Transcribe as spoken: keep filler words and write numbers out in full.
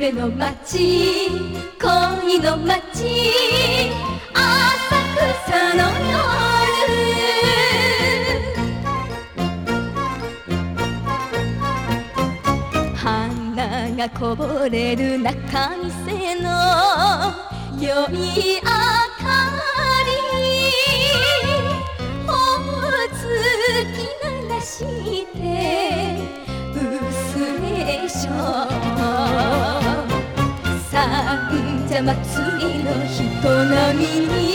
夢の街、恋の街、浅草の夜。花がこぼれる中店の良い明かり、ほおずき鳴らして薄化粧。三社祭りの人波に